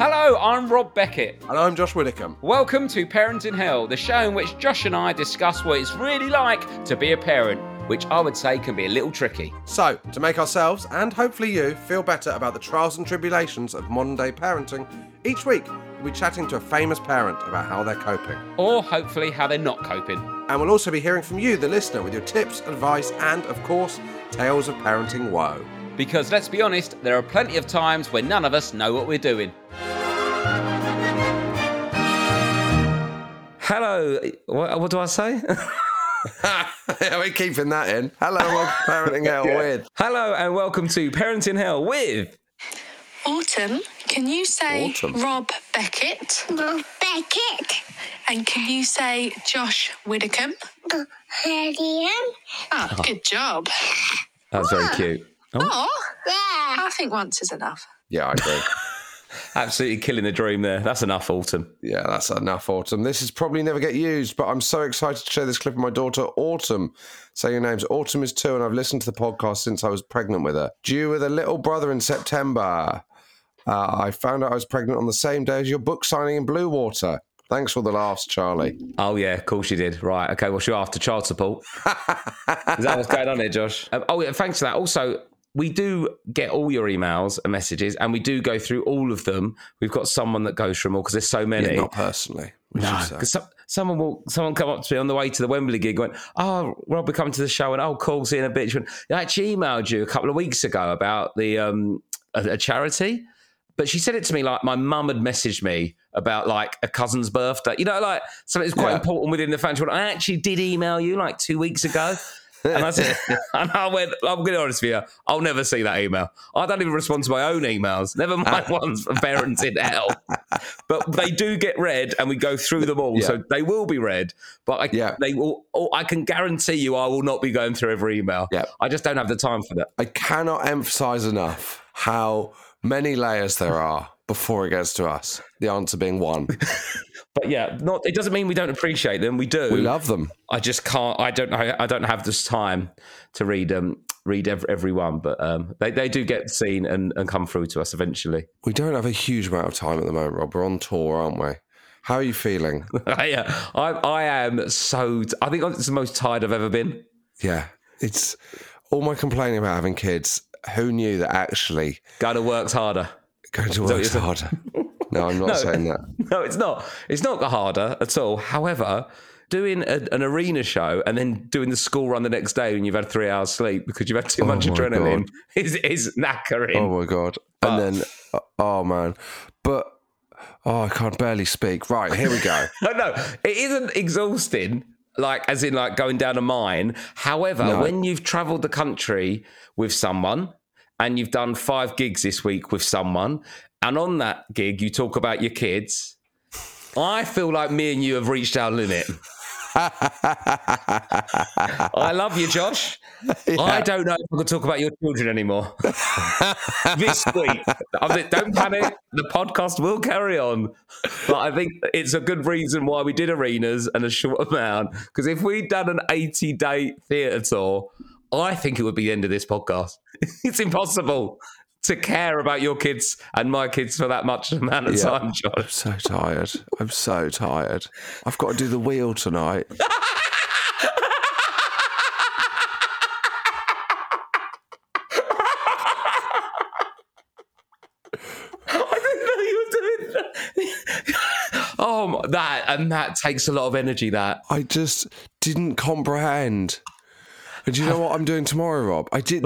Hello, I'm Rob Beckett. And I'm Josh Widdicombe. Welcome to Parent in Hell, the show in which Josh and I discuss what it's really like to be a parent, which I would say can be a little tricky. So, to make ourselves, and hopefully you, feel better about the trials and tribulations of modern day parenting, each week we'll be chatting to a famous parent about how they're coping. Or hopefully how they're not coping. And we'll also be hearing from you, the listener, with your tips, advice, and, of course, tales of parenting woe. Because let's be honest, there are plenty of times when none of us know what we're doing. Hello, what do I say? We're keeping that in. Hello, welcome to Parenting Hell with. Hello and welcome to Parenting Hell with... Autumn, can you say Autumn. Rob Beckett? Rob Beckett. And can you say Josh Widdicombe? Oh, good job. That was very cute. Oh, Yeah. I think once is enough. Yeah, I agree. Absolutely killing the dream there. That's enough, Autumn. Yeah, that's enough, Autumn. This is probably never get used, but I'm so excited to share this clip of my daughter, Autumn. Say your names. Autumn is 2, and I've listened to the podcast since I was pregnant with her. Due with a little brother in September. I found out I was pregnant on the same day as your book signing in Bluewater. Thanks for the laughs, Charlie. Oh, yeah, of course you did. Right, okay, well, you're after child support. Is that what's going on here, Josh? Yeah, thanks for that. Also, we do get all your emails and messages, and we do go through all of them. We've got someone that goes through them all because there's so many. Yeah, not personally. No, because someone come up to me on the way to the Wembley gig and went, "Oh, Rob, we're coming to the show," and "Oh, cool, see you in a bit." She went, I actually emailed you a couple of weeks ago about the a charity, but she said it to me like my mum had messaged me about like a cousin's birthday. You know, like something that's quite important within the family. She went, I actually did email you like 2 weeks ago. And I said, and I went, I'm going to be honest with you, I'll never see that email. I don't even respond to my own emails, never mind ones from Parents in Hell. But they do get read, and we go through them all, so they will be read. But they will. I can guarantee you, I will not be going through every email. Yeah. I just don't have the time for that. I cannot emphasise enough how many layers there are before it gets to us. The answer being one. But yeah, it doesn't mean we don't appreciate them. We do. We love them. I just can't. I don't have this time to read every one. But they do get seen and come through to us eventually. We don't have a huge amount of time at the moment, Rob. We're on tour, aren't we? How are you feeling? Yeah, I am so. I think it's the most tired I've ever been. Yeah, it's all my complaining about having kids. Who knew that actually going to work's harder? Going to work's harder. No, I'm not saying that. No, it's not. It's not harder at all. However, doing an arena show and then doing the school run the next day when you've had 3 hours sleep because you've had too much adrenaline is knackering. Oh my God. And then, oh man. But, I can't barely speak. Right, here we go. No, it isn't exhausting, like as in like going down a mine. However, when you've travelled the country with someone and you've done 5 gigs this week with someone, and on that gig, you talk about your kids. I feel like me and you have reached our limit. I love you, Josh. Yeah. I don't know if I can talk about your children anymore. This week. Don't panic. The podcast will carry on. But I think it's a good reason why we did arenas and a short amount. Because if we'd done an 80-day theatre tour, I think it would be the end of this podcast. It's impossible to care about your kids and my kids for that much amount of time, Josh. I'm so tired. I've got to do the wheel tonight. I didn't know you were doing that. Oh, that takes a lot of energy, that. I just didn't comprehend. And do you know what I'm doing tomorrow, Rob?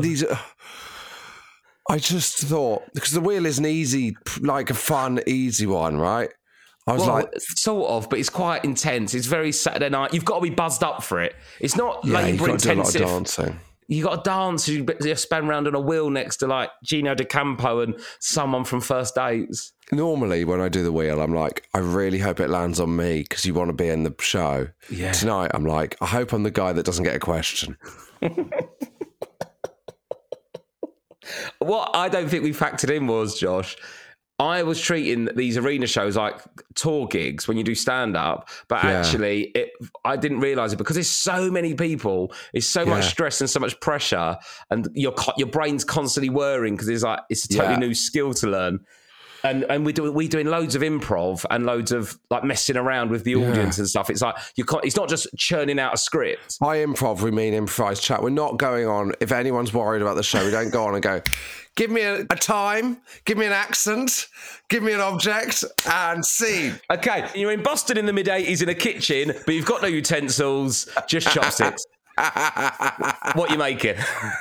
I just thought, because the wheel is an easy, like a fun, easy one, right? I was sort of, but it's quite intense. It's very Saturday night. You've got to be buzzed up for it. It's not labour intensive. Do a lot of dancing. You got to dance. You spin around on a wheel next to like Gino D'Acampo and someone from First Dates. Normally, when I do the wheel, I'm like, I really hope it lands on me because you want to be in the show. Yeah. Tonight, I'm like, I hope I'm the guy that doesn't get a question. What I don't think we factored in was, Josh, I was treating these arena shows like tour gigs when you do stand-up, but actually I didn't realise it because there's so many people, it's so much stress and so much pressure, and your brain's constantly whirring because it's a totally new skill to learn. And we're doing loads of improv and loads of like messing around with the audience and stuff. It's like it's not just churning out a script. By improv, we mean improvised chat. We're not going on, if anyone's worried about the show, we don't go on and go, give me a time, give me an accent, give me an object, and scene. Okay, you're in Boston in the mid-'80s in a kitchen, but you've got no utensils, just chopsticks. What you making?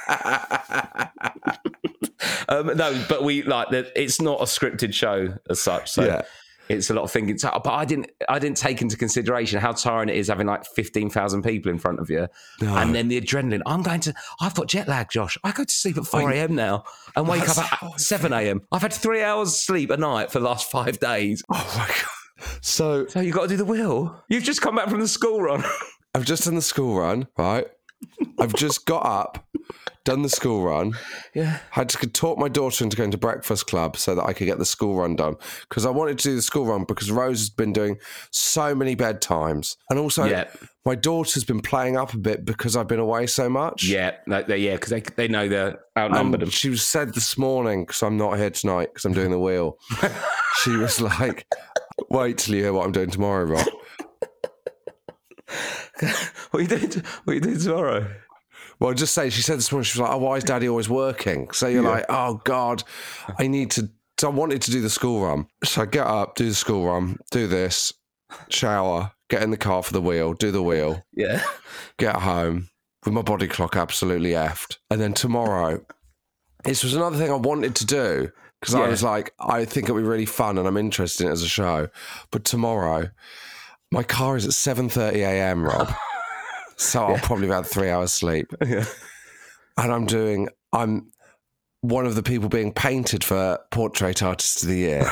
No, but it's not a scripted show as such. So it's a lot of thinking. But I didn't take into consideration how tiring it is having like 15,000 people in front of you, and then the adrenaline. I've got jet lag, Josh. I go to sleep at 4 a.m. now and wake up at 7 a.m. I've had 3 hours sleep a night for the last 5 days. Oh my God. So you got to do the wheel. You've just come back from the school run. I've just done the school run, right? I've just got up, done the school run. Yeah. Had to talk my daughter into going to breakfast club so that I could get the school run done. Because I wanted to do the school run because Rose has been doing so many bedtimes. And also, my daughter's been playing up a bit because I've been away so much. Yeah, because they know they're outnumbered. And she said this morning, because I'm not here tonight because I'm doing the wheel, she was like, wait till you hear what I'm doing tomorrow, Rob. What are you doing tomorrow? Well, just say, she said this morning, she was like, oh, why is Daddy always working? So you're like, oh, God, so I wanted to do the school run. So I get up, do the school run, do this, shower, get in the car for the wheel, do the wheel. Yeah. Get home with my body clock absolutely effed. And then tomorrow, this was another thing I wanted to do because I was like, I think it'll be really fun and I'm interested in it as a show. But tomorrow, my car is at 7:30 a.m, Rob. So I'll probably have had 3 hours sleep. Yeah. And I'm one of the people being painted for Portrait Artist of the Year.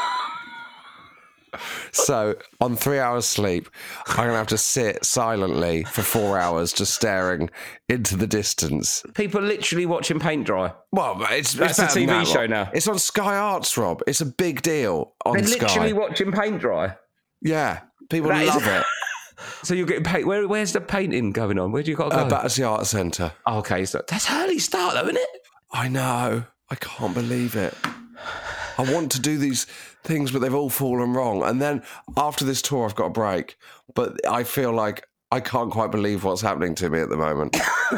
So on 3 hours sleep, I'm going to have to sit silently for 4 hours just staring into the distance. People are literally watching paint dry. Well, that's better a TV than that, show Rob. now. It's on Sky Arts, Rob. It's a big deal on They're Sky. literally watching paint dry. Yeah, people That love it. So you're getting paint. Where's the painting going on? Where do you got to go? Battersea Arts Centre. Oh, okay, so that's early start though, isn't it? I know. I can't believe it. I want to do these things, but they've all fallen wrong. And then after this tour, I've got a break. But I feel like I can't quite believe what's happening to me at the moment.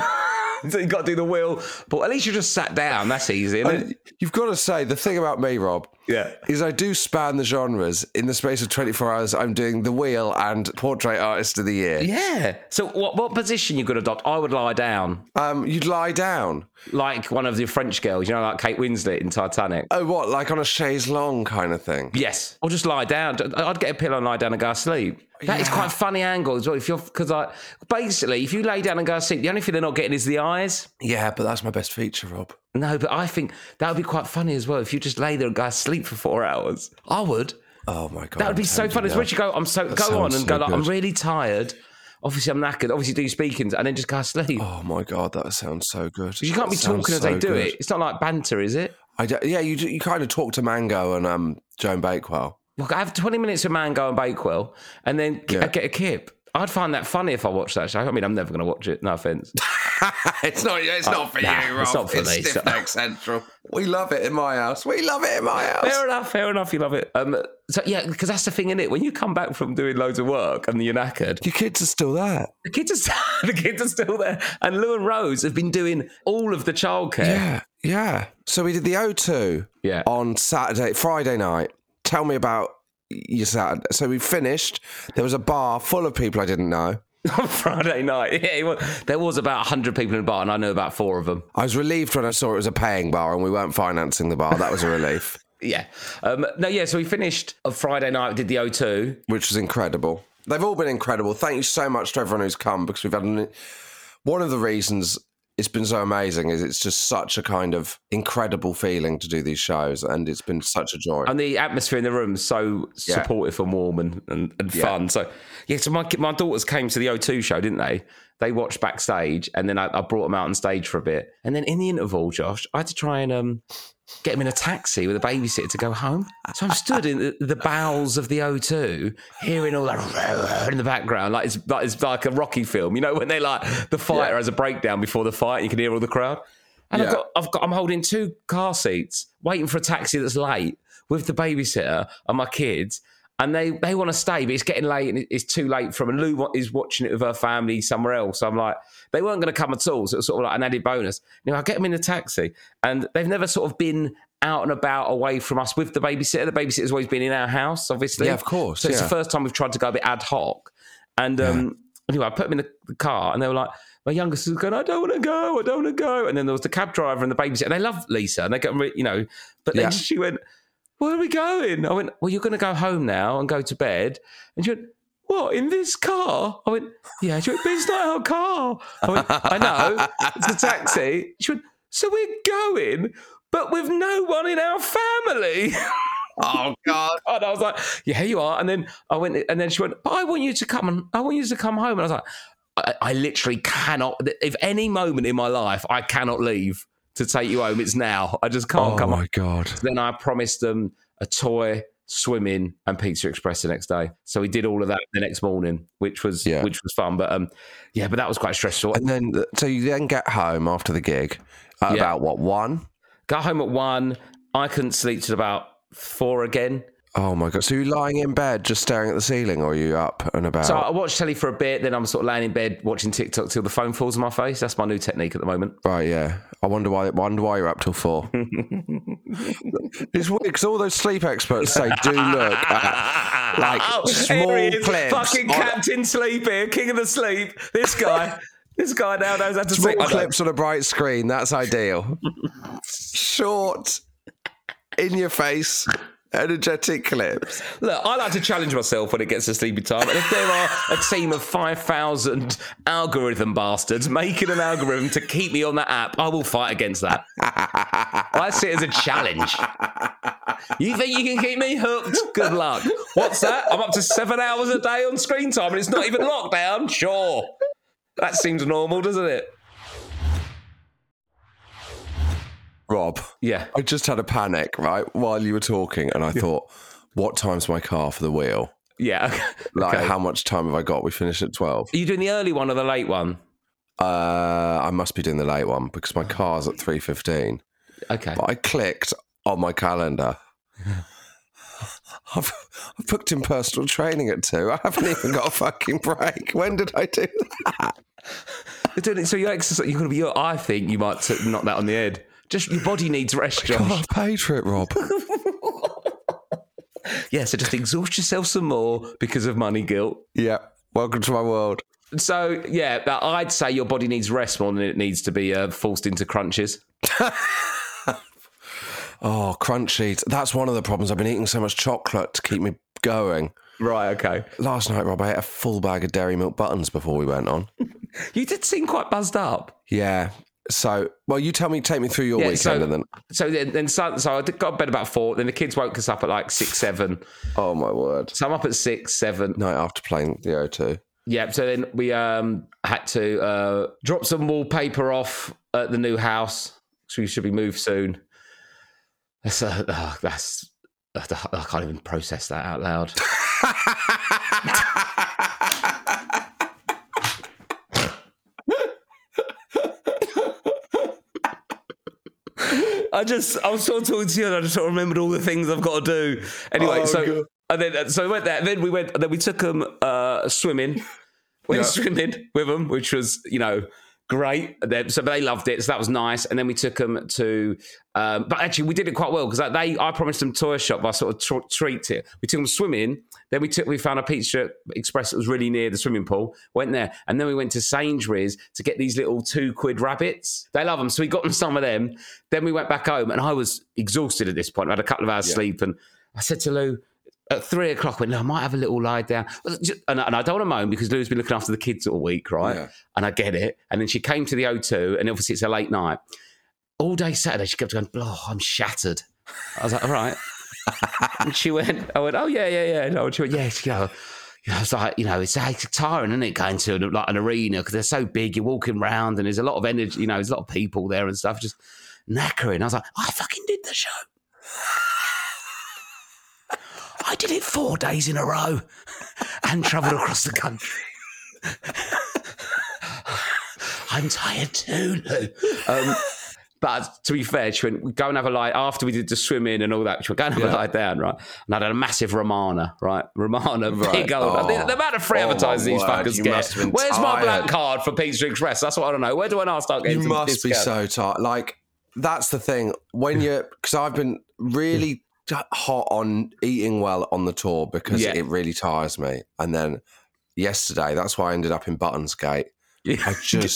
So you've got to do the wheel. But at least you just sat down. That's easy, isn't it? You've got to say, the thing about me, Rob, is I do span the genres. In the space of 24 hours, I'm doing The Wheel and Portrait Artist of the Year. Yeah. So what position you could adopt? I would lie down. You'd lie down. Like one of the French girls, you know, like Kate Winslet in Titanic. Oh, what? Like on a chaise longue kind of thing? Yes. Or just lie down. I'd get a pillow and lie down and go to sleep. That is quite a funny angle as well. Because basically, if you lay down and go to sleep, the only thing they're not getting is the eyes. Yeah, but that's my best feature, Rob. No, but I think that would be quite funny as well if you just lay there and go to sleep for 4 hours. I would. Oh my God. That would be so funny. Especially go on and go like, I'm really tired. Obviously, I'm knackered. Obviously, do speakings and then just go to sleep. Oh my God, that sounds so good. You can't be talking as they do it. It's not like banter, is it? You kind of talk to Mango and Joan Bakewell. Look, I have 20 minutes with Mango and Bakewell and then I get a kip. I'd find that funny if I watched that show. I mean, I'm never going to watch it. No offence. It's not for you, Rob. It's not for me. Stiff Neck Central. We love it in my house. Fair enough. You love it. So yeah, because that's the thing, isn't it? When you come back from doing loads of work and you're knackered, your kids are still there. The kids are still there. And Lou and Rose have been doing all of the childcare. Yeah. So we did the O2 on Friday night. Tell me about your Saturday. So we finished. There was a bar full of people I didn't know. On Friday night. There was about 100 people in the bar and I knew about 4 of them. I was relieved when I saw it was a paying bar and we weren't financing the bar. That was a relief. Yeah. So we finished on Friday night, we did the O2. Which was incredible. They've all been incredible. Thank you so much to everyone who's come because we've had one of the reasons it's been so amazing is it's just such a kind of incredible feeling to do these shows and it's been such a joy. And the atmosphere in the room is so supportive and warm and fun. So my daughters came to the O2 show, didn't they? They watched backstage and then I brought them out on stage for a bit. And then in the interval, Josh, I had to try and get them in a taxi with a babysitter to go home. So I'm stood in the bowels of the O2, hearing all that in the background, like it's like a Rocky film, you know, when they like the fighter has a breakdown before the fight, you can hear all the crowd. And I'm holding 2 car seats, waiting for a taxi that's late, with the babysitter and my kids. And they want to stay, but it's getting late and it's too late for them. And Lou is watching it with her family somewhere else. So I'm like, they weren't going to come at all. So it was sort of like an added bonus. I get them in the taxi. And they've never sort of been out and about away from us with the babysitter. The babysitter's always been in our house, obviously. Yeah, of course. So it's the first time we've tried to go a bit ad hoc. And anyway, I put them in the car and they were like, my youngest was going, I don't want to go. And then there was the cab driver and the babysitter. And they love Lisa and they get, but then she went, where are we going? I went, well, you're going to go home now and go to bed. And she went, what, in this car? I went, yeah. She went, but it's not our car. I went, I know, it's a taxi. She went, so we're going, but with no one in our family. Oh, God. And I was like, yeah, you are. And then I went, and then she went, but I want you to come home. And I was like, I literally cannot, if any moment in my life I cannot leave to take you home, it's now. I just can't come. Oh my God. Then I promised them a toy, swimming, and Pizza Express the next day. So we did all of that the next morning, which was fun. But but that was quite stressful. And then, so you then get home after the gig at about what, 1? Got home at 1. I couldn't sleep till about 4 again. Oh my God. So you're lying in bed just staring at the ceiling, or are you up and about? So I watched telly for a bit, then I'm sort of laying in bed watching TikTok till the phone falls on my face. That's my new technique at the moment. Right, yeah. I wonder why you're up till 4. It's weird because all those sleep experts say do look at like small clips. Fucking Captain Sleep here, king of the sleep. This guy now knows how to sleep. Small clips on a bright screen. That's ideal. Short, in your face. Energetic clips. Look, I like to challenge myself when it gets to sleepy time. And if there are a team of 5,000 algorithm bastards making an algorithm to keep me on that app, I will fight against that. I see it as a challenge. You think you can keep me hooked? Good luck. What's that? I'm up to 7 hours a day on screen time and it's not even lockdown? Sure. That seems normal, doesn't it? Rob, yeah, I just had a panic, right, while you were talking, and I thought, what time's my car for the wheel? Yeah. Like, how much time have I got? We finish at 12. Are you doing the early one or the late one? I must be doing the late one because my car's at 3:15. Okay. But I clicked on my calendar. I've booked in personal training at 2. I haven't even got a fucking break. When did I do that? So you're exercising. You're going to be. I think you might knock that on the head. Just your body needs rest, Josh. I've paid for it, Rob. Yeah, so just exhaust yourself some more because of money guilt. Yeah, welcome to my world. So, yeah, I'd say your body needs rest more than it needs to be forced into crunches. Oh, crunchies. That's one of the problems. I've been eating so much chocolate to keep me going. Right, okay. Last night, Rob, I ate a full bag of Dairy Milk Buttons before we went on. You did seem quite buzzed up. Yeah. So, well, you take me through your weekend, and then. So I got to bed about 4. Then the kids woke us up at like 6, 7. Oh my word! So I'm up at 6, 7. Night after playing the O2. Yeah. So then we had to drop some wallpaper off at the new house. So we should be moved soon. I can't even process that out loud. I was sort of talking to you and I just sort of remembered all the things I've got to do. Anyway, so we went there, and then we took them swimming. Went swimming with them, which was, great. So they loved it, so that was nice. And then we took them to, but actually we did it quite well because I promised them toy shop. I sort of treated it. We took them swimming. Then we found a Pizza Express that was really near the swimming pool. Went there, and then we went to Sainsbury's to get these little £2 rabbits. They love them, so we got them some of them. Then we went back home, and I was exhausted at this point. I had a couple of hours sleep, and I said to Lou, at 3 o'clock, I went, no, I might have a little lie down. And I don't want to moan because Lou's been looking after the kids all week, right? Yeah. And I get it. And then she came to the O2, and obviously it's a late night. All day Saturday, she kept going, oh, I'm shattered. I was like, all right. And I went, oh, yeah. No, and she went, yeah, I was like, it's tiring, isn't it, going to like an arena because they're so big, you're walking around and there's a lot of energy, there's a lot of people there and stuff, just knackering. I was like, I fucking did the show. I did it 4 days in a row and travelled across the country. I'm tired too, Lou. But to be fair, she went, go and have a lie. After we did the swimming and all that, she went, go and have a lie down, right? And I had a massive Romana, right? Romana, big old. The amount of free advertising these fuckers get. Where's my black card for Pizza Express? That's what I don't know. Where do I now start getting You must be so tired. Like, that's the thing. When you're, because I've been really hot on eating well on the tour because it really tires me. And then yesterday, that's why I ended up in Buttonsgate. I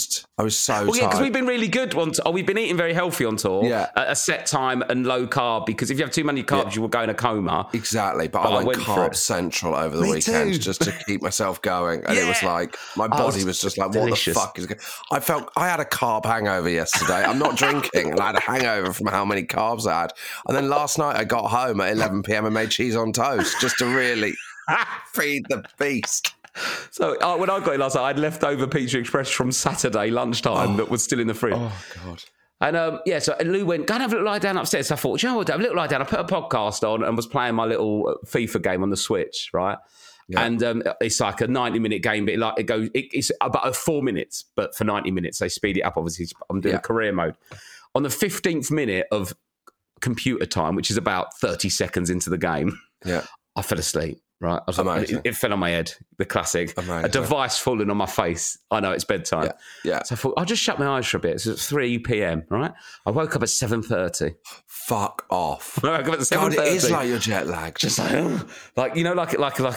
was so tired. Because we've been really good on tour. We've been eating very healthy on tour. Yeah. At a set time and low carb, because if you have too many carbs, you will go in a coma. Exactly. But I went carb central over the weekend just to keep myself going. And it was like, my body was just like, delicious. What the fuck is going I had a carb hangover yesterday. I'm not drinking. And I had a hangover from how many carbs I had. And then last night I got home at 11 p.m. and made cheese on toast just to really feed the beast. So when I got it last night, I'd left over Pizza Express from Saturday lunchtime that was still in the fridge. Oh, God. And so Lou went, go and have a little lie down upstairs. So I thought, you know what, have a little lie down. I put a podcast on and was playing my little FIFA game on the Switch, right? Yeah. And it's like a 90-minute game, but it's about 4 minutes, but for 90 minutes. They speed it up, obviously. I'm doing career mode. On the 15th minute of computer time, which is about 30 seconds into the game, I fell asleep. Right, I was like, it fell on my head. The classic, a device falling on my face. I know it's bedtime. Yeah. So I thought I'll just shut my eyes for a bit. So it's 3 p.m. Right, I woke up at 7:30. Fuck off! I woke up at 7:30. God, it is like your jet lag. Just like you know, like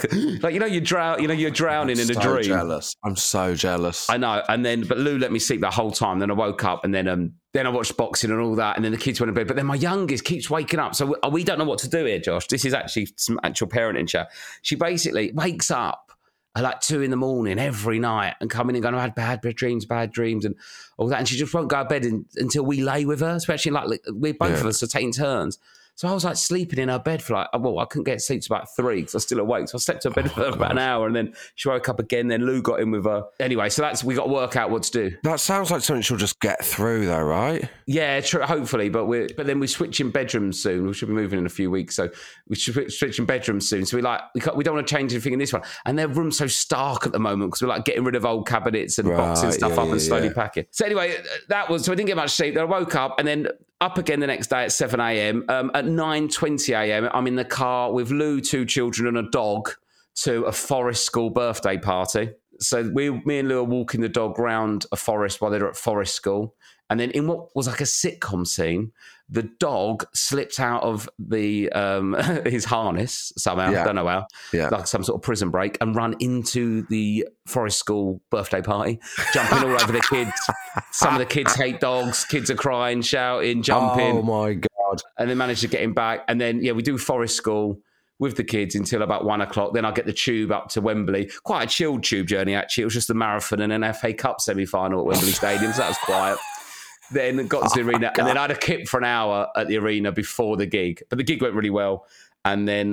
you're drowning in a dream. Jealous. I'm so jealous. I know. And then, but Lou let me sleep the whole time. Then I woke up, and then I watched boxing and all that, and then the kids went to bed. But then my youngest keeps waking up. So we don't know what to do here, Josh. This is actually some actual parenting chat. She basically wakes up at like 2 a.m. every night and coming and going, I had bad dreams and all that. And she just won't go to bed until we lay with her, especially like we're both of us are taking turns. So I was like sleeping in her bed for I couldn't get sleep till about 3 because I was still awake. So I slept in bed for about an hour and then she woke up again. Then Lou got in with her. Anyway, so we got to work out what to do. That sounds like something she'll just get through though, right? Yeah, hopefully. But then we're switching bedrooms soon. We should be moving in a few weeks. So we should switching bedrooms soon. So we don't want to change anything in this one. And their room's so stark at the moment because we're like getting rid of old cabinets and boxing stuff up and slowly packing. So anyway, so I didn't get much sleep. Then I woke up and then up again the next day at 7 a.m. At 9:20 a.m. I'm in the car with Lou, 2 children and a dog to a Forest School birthday party. So me and Lou are walking the dog round a forest while they're at Forest School. And then in what was like a sitcom scene, the dog slipped out of the his harness somehow, I don't know how, like some sort of prison break, and run into the Forest School birthday party, jumping all over the kids. Some of the kids hate dogs. Kids are crying, shouting, jumping. Oh, my God. And then managed to get him back. And then, we do Forest School with the kids until about 1 o'clock. Then I get the tube up to Wembley. Quite a chilled tube journey, actually. It was just a marathon and an FA Cup semi-final at Wembley Stadium, so that was quiet. Then got to the arena, and then I had a kip for an hour at the arena before the gig. But the gig went really well. And then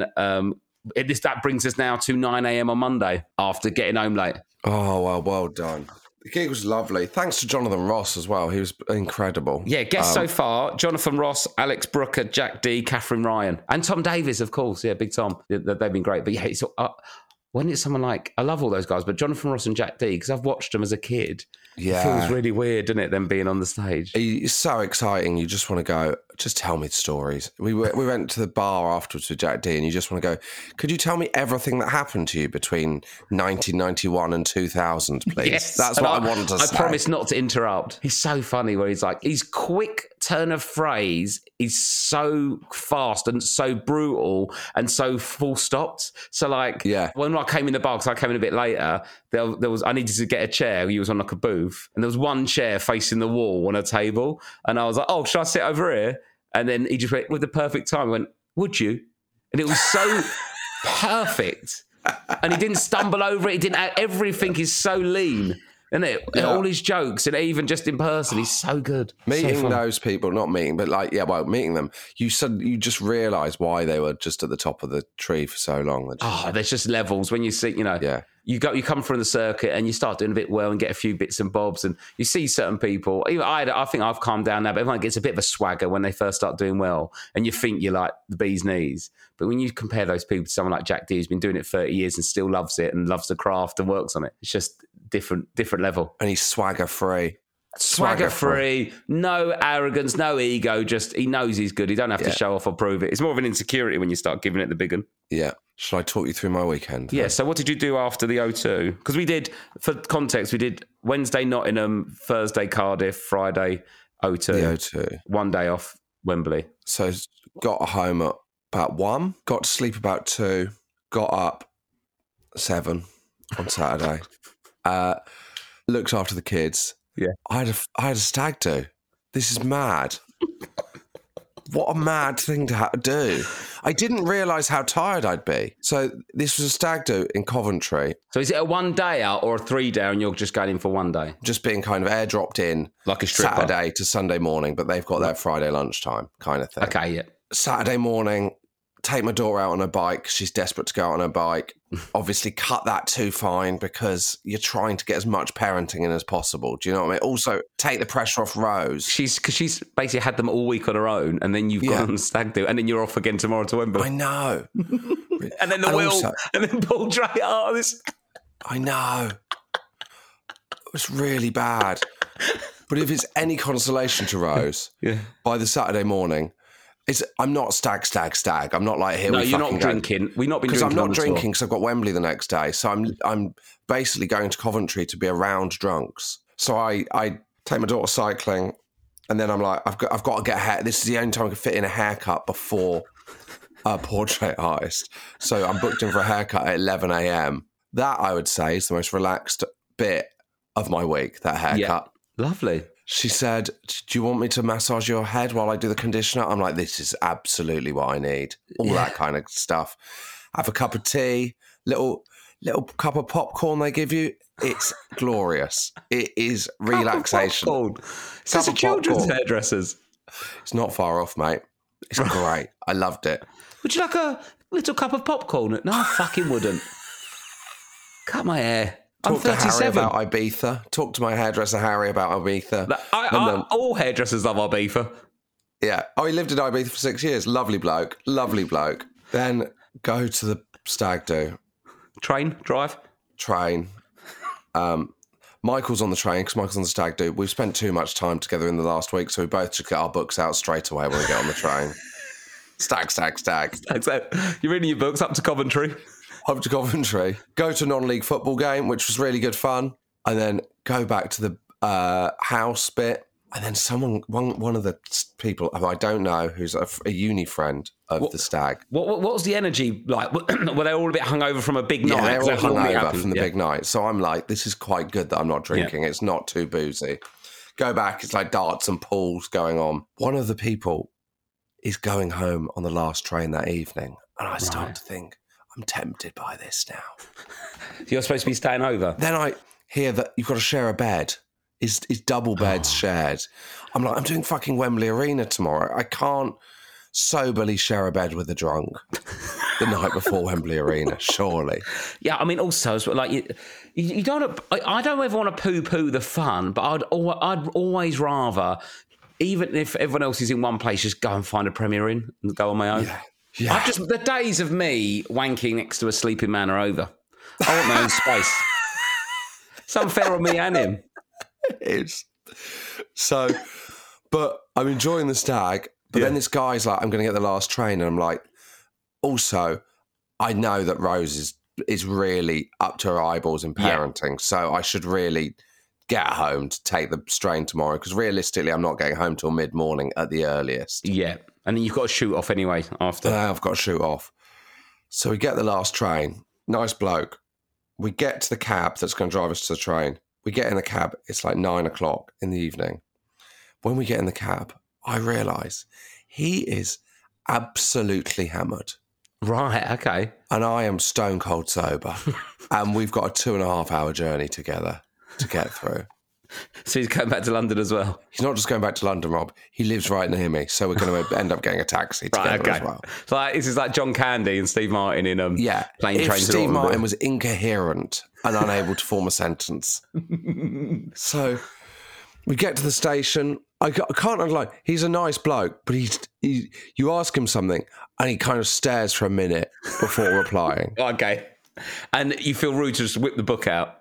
that brings us now to 9 a.m. on Monday after getting home late. Oh, well done. The gig was lovely. Thanks to Jonathan Ross as well. He was incredible. Yeah, guests so far, Jonathan Ross, Alex Brooker, Jack D, Catherine Ryan. And Tom Davies, of course. Yeah, big Tom. They've been great. But yeah, when it's someone like, I love all those guys, but Jonathan Ross and Jack D, because I've watched them as a kid. Yeah. It feels really weird, doesn't it, them being on the stage? It's so exciting. You just want to go, just tell me the stories. We went to the bar afterwards with Jack D, and you just want to go, could you tell me everything that happened to you between 1991 and 2000, please? Yes. That's what I wanted to say. I promise not to interrupt. He's so funny where he's like, his quick turn of phrase is so fast and so brutal and so full stopped. So when I came in the bar, because I came in a bit later, I needed to get a chair. He was on like a booth, and there was one chair facing the wall on a table, and I was like, oh, should I sit over here? And then he just went, with the perfect time, he went, would you? And it was so perfect. And he didn't stumble over it. Everything is so lean. Isn't it? Yeah. All his jokes, and even just in person, he's so good. Meeting those people, not meeting, but meeting them, you just realise why they were just at the top of the tree for so long. There's just levels when you see, you come from the circuit and you start doing a bit well and get a few bits and bobs, and you see certain people. Even I think I've calmed down now, but everyone gets a bit of a swagger when they first start doing well, and you think you're like the bee's knees. But when you compare those people to someone like Jack D, who's been doing it 30 years and still loves it and loves the craft and works on it, it's just different level. And he's swagger free. swagger free, no arrogance, no ego. Just he knows he's good. He don't have to show off or prove it. It's more of an insecurity when you start giving it the big one. Yeah. Shall I talk you through my weekend? Yeah. So what did you do after the O2? Because we did, for context, we did Wednesday Nottingham, Thursday Cardiff, Friday O2. The O2. 1 day off Wembley. So got home at about 1, got to sleep about 2, got up 7 on Saturday. Looked after the kids. Yeah. I had a stag do. This is mad. What a mad thing to do. I didn't realise how tired I'd be. So this was a stag do in Coventry. So is it a 1 day out or a 3 day and you're just going in for 1 day? Just being kind of airdropped in Like a stripper. Saturday to Sunday morning, but they've got their Friday lunchtime kind of thing. Okay, yeah. Saturday morning, take my daughter out on her bike. She's desperate to go out on her bike. Obviously, cut that too fine because you're trying to get as much parenting in as possible. Do you know what I mean? Also, take the pressure off Rose. Because she's basically had them all week on her own, and then you've gone on stag do, and then you're off again tomorrow to Wembley. I know. And then the wheel, also, and then Paul Dre. Oh, this. I know. It was really bad. But if it's any consolation to Rose, by the Saturday morning, I'm not stag. I'm not like here. No, you're not drinking. We've not been drinking. Because I'm not drinking because I've got Wembley the next day. So I'm basically going to Coventry to be around drunks. So I take my daughter cycling, and then I'm like, I've got to get a hair. This is the only time I can fit in a haircut before a portrait artist. So I'm booked in for a haircut at 11 a.m. That, I would say, is the most relaxed bit of my week, that haircut. Yeah. Lovely. She said, do you want me to massage your head while I do the conditioner? I'm like, this is absolutely what I need. All that kind of stuff. Have a cup of tea, little cup of popcorn they give you. It's glorious. It is relaxation. Is this a children's hairdressers? It's not far off, mate. It's great. I loved it. Would you like a little cup of popcorn? No, I fucking wouldn't. Cut my hair. Talk to Harry about Ibiza. Talk to my hairdresser Harry about Ibiza. All hairdressers love Ibiza. Yeah. Oh, he lived in Ibiza for 6 years. Lovely bloke. Lovely bloke. Then go to the stag do. Drive. Train. Michael's on the train because Michael's on the stag do. We've spent too much time together in the last week, so we both should get our books out straight away when we get on the train. Stag. You're reading your books up to Coventry. Up to Coventry, go to a non-league football game, which was really good fun, and then go back to the house bit. And then one of the people who I don't know, who's a uni friend of the stag. What was the energy like? Were they all a bit hungover from a big night? Yeah, they were all hungover from the big night. So I'm like, this is quite good that I'm not drinking. Yeah. It's not too boozy. Go back, it's like darts and pools going on. One of the people is going home on the last train that evening, and I start to think, I'm tempted by this now. You're supposed to be staying over. Then I hear that you've got to share a bed. Is double beds shared? I'm like, I'm doing fucking Wembley Arena tomorrow. I can't soberly share a bed with a drunk the night before Wembley Arena, surely. Yeah, I mean, also, like, you don't. I don't ever want to poo-poo the fun, but I'd always rather, even if everyone else is in one place, just go and find a Premier Inn and go on my own. Yeah. The days of me wanking next to a sleeping man are over. I want my own space. It's unfair on me and him. It is. So, but I'm enjoying the stag. But then this guy's like, I'm going to get the last train. And I'm like, also, I know that Rose is really up to her eyeballs in parenting. Yeah. So I should really get home to take the strain tomorrow. Because realistically, I'm not getting home till mid-morning at the earliest. Yeah. And then you've got to shoot off anyway after. I've got to shoot off. So we get the last train. Nice bloke. We get to the cab that's going to drive us to the train. We get in the cab. It's like 9:00 in the evening. When we get in the cab, I realise he is absolutely hammered. Right, okay. And I am stone cold sober. And we've got a 2.5 hour journey together to get through. So he's going back to London as well? He's not just going back to London, Rob. He lives right near me. So we're going to end up getting a taxi together as well. So like, this is like John Candy and Steve Martin in Plane, Train, if Steve Martin was incoherent and unable to form a sentence. So we get to the station. I can't lie. He's a nice bloke, but you ask him something and he kind of stares for a minute before replying. Okay. And you feel rude to just whip the book out?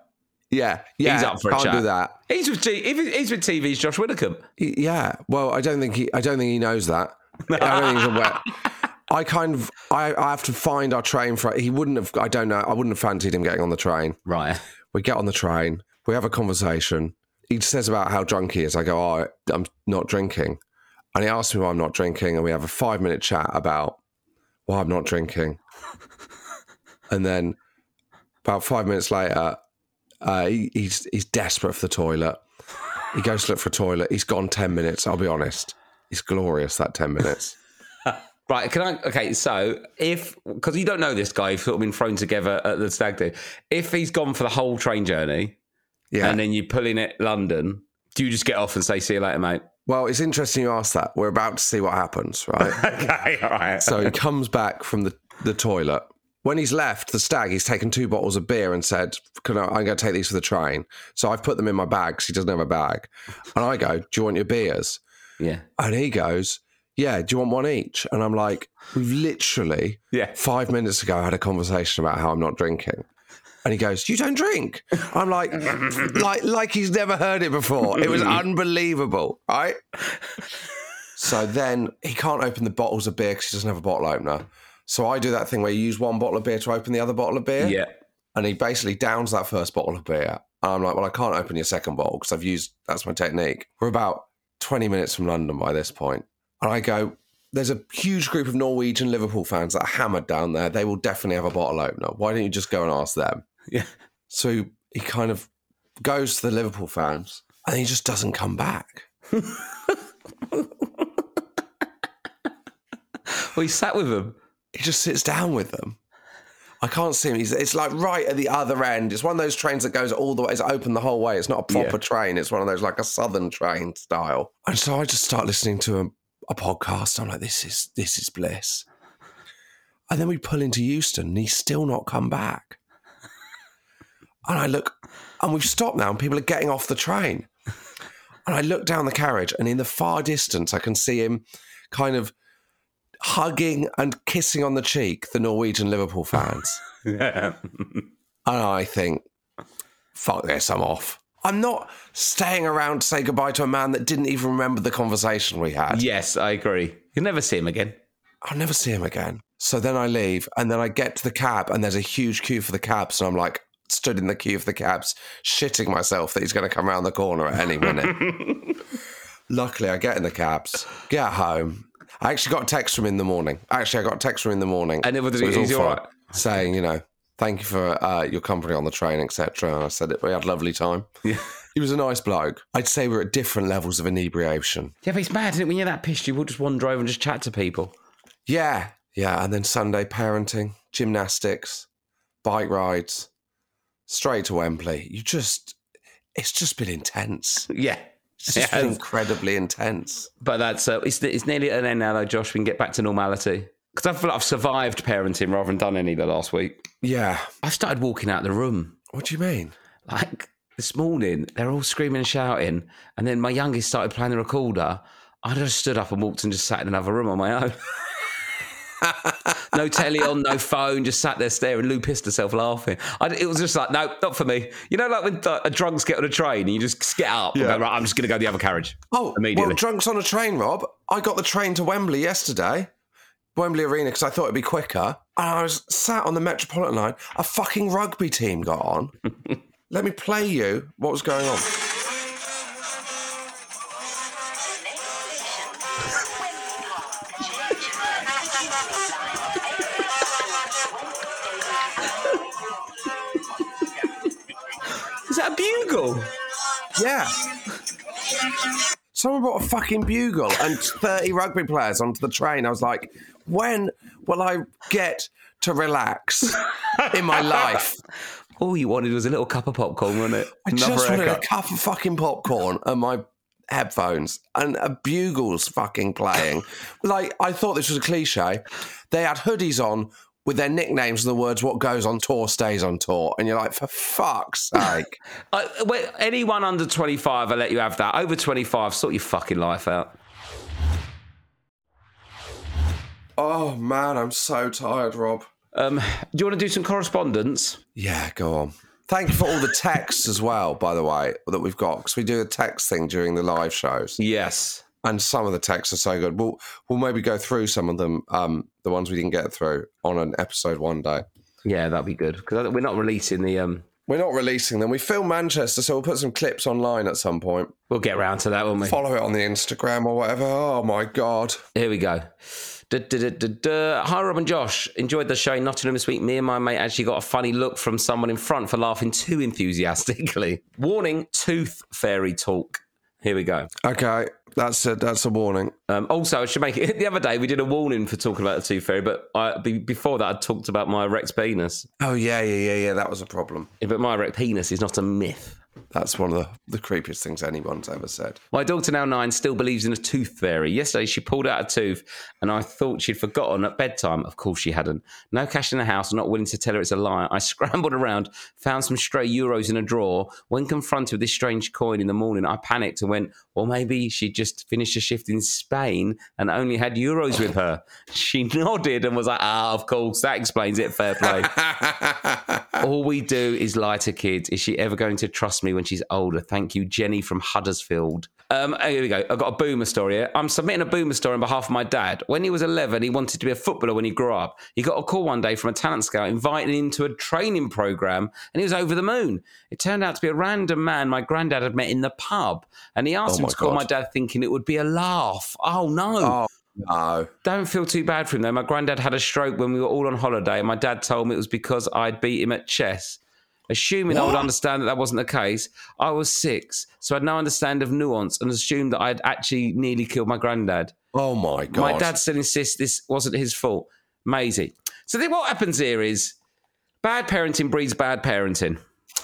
Yeah. He's up for a can't chat. do that. He's with TV's Josh Widdicombe. Yeah. Well, I don't think he knows that. I don't think he's aware. I have to find our train for. He wouldn't have. I don't know. I wouldn't have fancied him getting on the train. Right. We get on the train. We have a conversation. He says about how drunk he is. I go, "Oh, I'm not drinking," and he asks me why I'm not drinking, and we have a 5-minute chat about why I'm not drinking. And then about 5 minutes later, he's desperate for the toilet. He goes to look for a toilet. He's gone 10 minutes. I'll be honest. It's glorious, that 10 minutes. Right, okay, so because you don't know this guy, you've sort of been thrown together at the stag do. If he's gone for the whole train journey, and then you pull in at London, do you just get off and say, see you later, mate? Well, it's interesting you ask that. We're about to see what happens, right? Okay, all right. So he comes back from the toilet. When he's left the stag, he's taken 2 bottles of beer and said, I'm going to take these for the train. So I've put them in my bag because he doesn't have a bag. And I go, do you want your beers? Yeah. And he goes, yeah, do you want one each? And I'm like, we've literally 5 minutes ago had a conversation about how I'm not drinking. And he goes, you don't drink? I'm like he's never heard it before. It was unbelievable, right? So then he can't open the bottles of beer because he doesn't have a bottle opener. So I do that thing where you use one bottle of beer to open the other bottle of beer. Yeah. And he basically downs that first bottle of beer. And I'm like, well, I can't open your second bottle because that's my technique. We're about 20 minutes from London by this point. And I go, there's a huge group of Norwegian Liverpool fans that are hammered down there. They will definitely have a bottle opener. Why don't you just go and ask them? Yeah. So he kind of goes to the Liverpool fans and he just doesn't come back. Well, he sat with them. He just sits down with them. I can't see him. It's like right at the other end. It's one of those trains that goes all the way. It's open the whole way. It's not a proper train. It's one of those like a southern train style. And so I just start listening to a podcast. I'm like, this is bliss. And then we pull into Euston and he's still not come back. And I look, and we've stopped now and people are getting off the train. And I look down the carriage and in the far distance, I can see him kind of hugging and kissing on the cheek the Norwegian Liverpool fans. Yeah. And I think, fuck this, I'm off. I'm not staying around to say goodbye to a man that didn't even remember the conversation we had. Yes, I agree. You'll never see him again. I'll never see him again. So then I leave and then I get to the cab and there's a huge queue for the cabs. And I'm like, stood in the queue for the cabs, shitting myself that he's going to come around the corner at any minute. Luckily, I get in the cabs, get home. I actually got a text from him in the morning. And it was all right. Saying, thank you for your company on the train, etc. And I said we had a lovely time. Yeah. He was a nice bloke. I'd say we're at different levels of inebriation. Yeah, but it's mad, isn't it? When you're that pissed, you will just wander over and just chat to people. Yeah. Yeah. And then Sunday, parenting, gymnastics, bike rides, straight to Wembley. It's just been intense. Yeah. It's just been incredibly intense. But that's it's nearly at an end now, though, Josh. We can get back to normality. Because I feel like I've survived parenting rather than done any the last week. Yeah. I started walking out the room. What do you mean? Like this morning, they're all screaming and shouting. And then my youngest started playing the recorder. I just stood up and walked and just sat in another room on my own. No telly on, no phone, just sat there staring. Lou pissed herself laughing. It was just like, no, not for me. You know, like when drunks get on a train and you just get up and go, right, I'm just going to go the other carriage. Oh, immediately. Well, drunks on a train, Rob. I got the train to Wembley yesterday, Wembley Arena, because I thought it'd be quicker. And I was sat on the Metropolitan line. A fucking rugby team got on. Let me play you what was going on. Is that a bugle? Yeah. Someone brought a fucking bugle and 30 rugby players onto the train. I was like, when will I get to relax in my life? All you wanted was a little cup of popcorn, wasn't it? I just wanted a cup of fucking popcorn and my headphones and a bugle's fucking playing. Like, I thought this was a cliche. They had hoodies on with their nicknames and the words, what goes on tour stays on tour. And you're like, for fuck's sake. Anyone under 25, I'll let you have that. Over 25, sort your fucking life out. Oh, man, I'm so tired, Rob. Do you want to do some correspondence? Yeah, go on. Thank you for all the texts as well, by the way, that we've got, because we do a text thing during the live shows. Yes. And some of the texts are so good. We'll maybe go through some of them, the ones we didn't get through, on an episode one day. Yeah, that'd be good, because we're not releasing the... We're not releasing them. We film Manchester, so we'll put some clips online at some point. We'll get around to that, won't we? Follow it on the Instagram or whatever. Oh, my God. Here we go. Hi, Rob and Josh. Enjoyed the show in Nottingham this week. Me and my mate actually got a funny look from someone in front for laughing too enthusiastically. Warning, tooth fairy talk. Here we go. Okay, that's a warning. Also, I should make it... The other day, we did a warning for talking about the tooth fairy, but before that, I talked about my erect penis. Oh, yeah. That was a problem. But my erect penis is not a myth. That's one of the creepiest things anyone's ever said. My daughter, now 9, still believes in a tooth fairy. Yesterday, she pulled out a tooth, and I thought she'd forgotten at bedtime. Of course she hadn't. No cash in the house, not willing to tell her it's a lie. I scrambled around, found some stray euros in a drawer. When confronted with this strange coin in the morning, I panicked and went, well, maybe she just finished a shift in Spain and only had euros with her. She nodded and was like, of course, that explains it. Fair play. All we do is lie to kids. Is she ever going to trust me when she's older? Thank you, Jenny from Huddersfield. Here we go. I've got a boomer story here. I'm submitting a boomer story on behalf of my dad. When he was 11, he wanted to be a footballer when he grew up. He got a call one day from a talent scout inviting him to a training program, and he was over the moon. It turned out to be a random man my granddad had met in the pub, and he asked him to call my dad thinking it would be a laugh. Oh, no. Oh. No. Don't feel too bad for him, though. My granddad had a stroke when we were all on holiday, and my dad told me it was because I'd beat him at chess. Assuming I would understand that wasn't the case, I was 6, so I had no understanding of nuance and assumed that I'd actually nearly killed my granddad. Oh, my God. My dad still insists this wasn't his fault. Maisie. So then what happens here is bad parenting breeds bad parenting.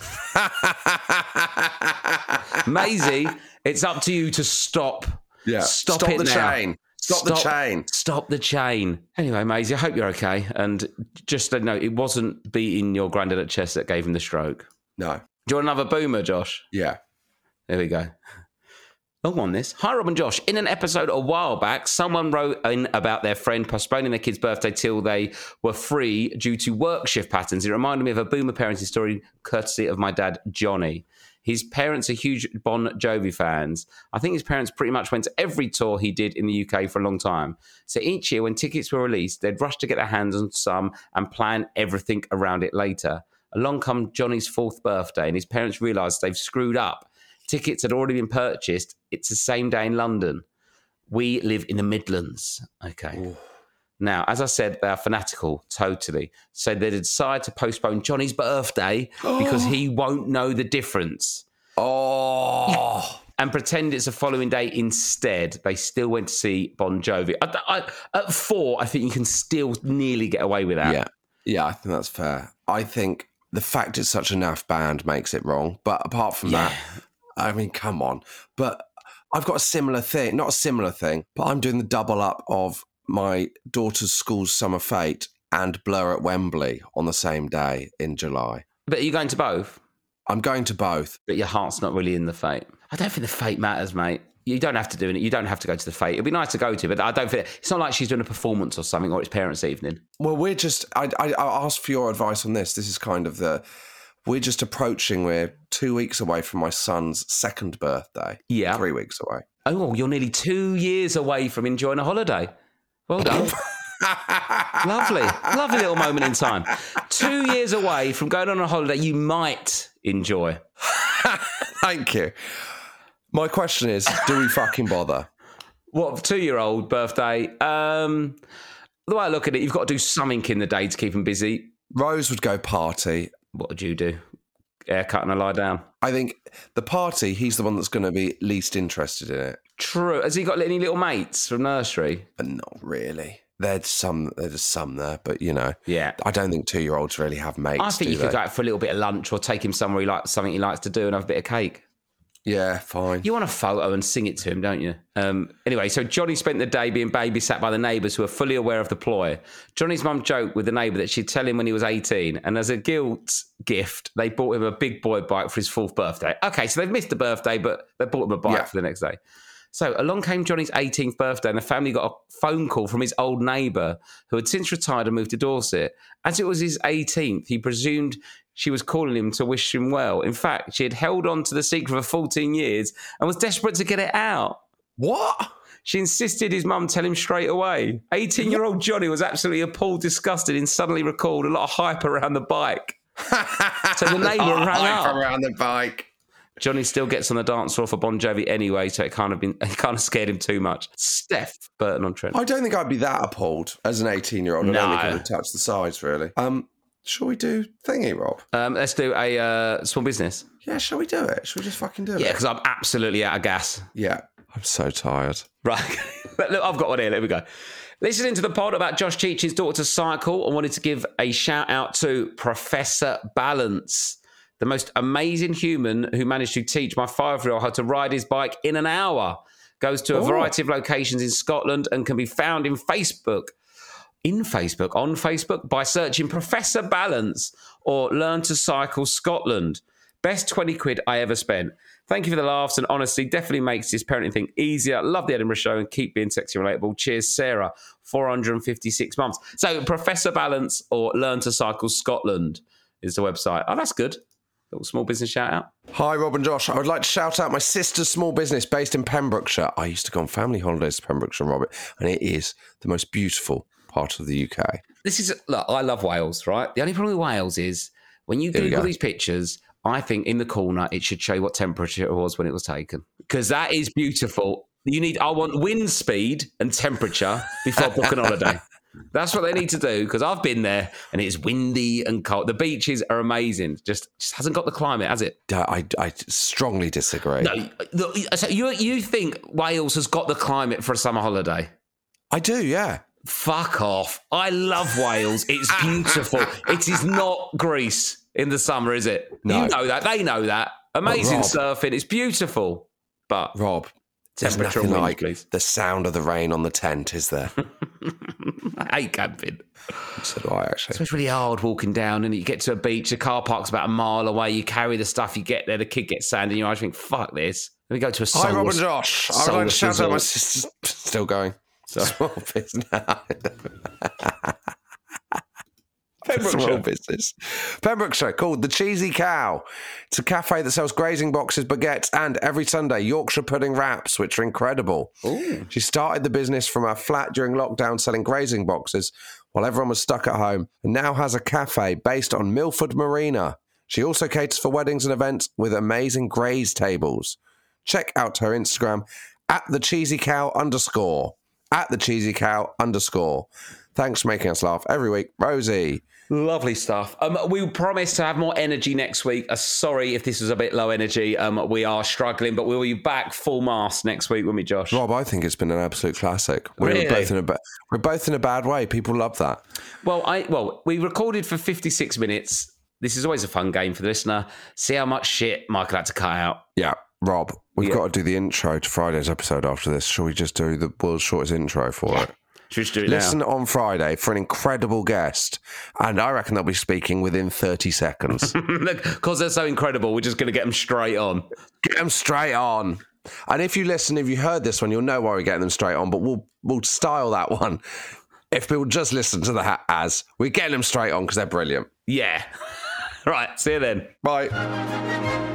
Maisie, it's up to you to stop. Yeah. Stop the it now. chain. Stop the chain. Stop the chain. Anyway, Maisie, I hope you're okay. And just to know, it wasn't beating your granddad at chess that gave him the stroke. No. Do you want another boomer, Josh? Yeah. There we go. Long one, this. Hi, Rob and Josh. In an episode a while back, someone wrote in about their friend postponing their kid's birthday till they were free due to work shift patterns. It reminded me of a boomer parenting story courtesy of my dad, Johnny. His parents are huge Bon Jovi fans. I think his parents pretty much went to every tour he did in the UK for a long time. So each year when tickets were released, they'd rush to get their hands on some and plan everything around it later. Along come Johnny's 4th birthday, and his parents realised they've screwed up. Tickets had already been purchased. It's the same day in London. We live in the Midlands. Okay. Ooh. Now, as I said, they are fanatical, totally. So they decide to postpone Johnny's birthday because he won't know the difference. Oh. And pretend it's the following day instead. They still went to see Bon Jovi. At 4, I think you can still nearly get away with that. Yeah, I think that's fair. I think the fact it's such a naff band makes it wrong. But apart from that, I mean, come on. But I've got a similar thing. Not a similar thing, but I'm doing the double up of my daughter's school's summer fete and Blur at Wembley on the same day in July. But are you going to both? I'm going to both. But your heart's not really in the fete. I don't think the fete matters, mate. You don't have to do it. You don't have to go to the fete. It'd be nice to go to, but I don't think it's not like she's doing a performance or something, or it's parents' evening. Well, we're just. I asked for your advice on this. This is kind of we're just approaching. We're 2 weeks away from my son's 2nd birthday. Yeah, 3 weeks away. Oh, well, you're nearly 2 years away from enjoying a holiday. Well done. Lovely little moment in time. 2 years away from going on a holiday you might enjoy. Thank you. My question is, do we fucking bother? What, 2-year-old birthday? The way I look at it, you've got to do something in the day to keep him busy. Rose would go party. What would you do? Haircut and a lie down? I think the party, he's the one that's going to be least interested in it. True. Has he got any little mates from nursery? Not really. There's some there, but yeah. I don't think 2-year-olds really have mates. I think you could go out for a little bit of lunch or take him somewhere something he likes to do and have a bit of cake. Yeah, fine. You want a photo and sing it to him, don't you? Anyway, so Johnny spent the day being babysat by the neighbours who are fully aware of the ploy. Johnny's mum joked with the neighbour that she'd tell him when he was 18, and as a guilt gift, they bought him a big boy bike for his 4th birthday. Okay, so they've missed the birthday, but they bought him a bike for the next day. So along came Johnny's 18th birthday and the family got a phone call from his old neighbour who had since retired and moved to Dorset. As it was his 18th, he presumed she was calling him to wish him well. In fact, she had held on to the secret for 14 years and was desperate to get it out. What? She insisted his mum tell him straight away. 18-year-old Johnny was absolutely appalled, disgusted, and suddenly recalled a lot of hype around the bike. So the neighbour rang up. Around the bike. Johnny still gets on the dance floor for Bon Jovi anyway, so it kind of scared him too much. Steph Burton-on-Trent. I don't think I'd be that appalled as an 18-year-old. I don't think I would touch the sides, really. Shall we do thingy, Rob? Let's do a small business. Yeah, shall we do it? Shall we just fucking do it? Yeah, because I'm absolutely out of gas. Yeah. I'm so tired. Right. But look, I've got one here. There we go. Listening to the pod about Josh teaching his daughter to cycle, I wanted to give a shout out to Professor Balance, the most amazing human who managed to teach my 5-year-old how to ride his bike in an hour. Goes to a variety of locations in Scotland and can be found on Facebook by searching Professor Balance or Learn to Cycle Scotland. Best 20 quid I ever spent. Thank you for the laughs and honestly, definitely makes this parenting thing easier. Love the Edinburgh show and keep being sexy and relatable. Cheers, Sarah. 456 months. So Professor Balance or Learn to Cycle Scotland is the website. Oh, that's good. Little small business shout out. Hi, Rob and Josh. I would like to shout out my sister's small business based in Pembrokeshire. I used to go on family holidays to Pembrokeshire, Robert, and it is the most beautiful part of the UK. Look, I love Wales, right? The only problem with Wales is when you Google these pictures, I think in the corner it should show you what temperature it was when it was taken. Because that is beautiful. I want wind speed and temperature before booking a holiday. That's what they need to do, because I've been there and it's windy and cold. The beaches are amazing. Just hasn't got the climate, has it? I strongly disagree. No, so you think Wales has got the climate for a summer holiday? I do, yeah. Fuck off. I love Wales. It's beautiful. It is not Greece in the summer, is it? No. You know that. They know that. Amazing surfing. It's beautiful. But Rob, temperature there's nothing and wind, like please. the sound of the rain on the tent, is there? I hate camping. So do I, actually. It's really hard walking down and you get to a beach, the car park's about a mile away, you carry the stuff, you get there, the kid gets sand in your eyes, you think, fuck this. Let me go to a Hi, Rob and Josh. I would like to shout out my sister's... Still going. Small business. Small business. Pembrokeshire, called The Cheesy Cow. It's a cafe that sells grazing boxes, baguettes, and every Sunday, Yorkshire pudding wraps, which are incredible. Ooh. She started the business from her flat during lockdown selling grazing boxes while everyone was stuck at home, and now has a cafe based on Milford Marina. She also caters for weddings and events with amazing graze tables. Check out her Instagram at @thecheesycow_. @thecheesycow_. Thanks for making us laugh every week, Rosie. Lovely stuff. We promise to have more energy next week. Sorry if this was a bit low energy. We are struggling, but we'll be back full mast next week, won't we, Josh? Rob, I think it's been an absolute classic. Really? We're both in a bad way. People love that. Well, we recorded for 56 minutes. This is always a fun game for the listener. See how much shit Michael had to cut out. Yeah. Rob, we've got to do the intro to Friday's episode after this. Shall we just do the world's shortest intro for it? Should we just do it Listen now? on Friday for an incredible guest, and I reckon they'll be speaking within 30 seconds. Look, because they're so incredible, we're just going to get them straight on. Get them straight on. And if you heard this one, you'll know why we're getting them straight on, but we'll style that one. If people just listen to we're getting them straight on because they're brilliant. Yeah. Right, see you then. Bye.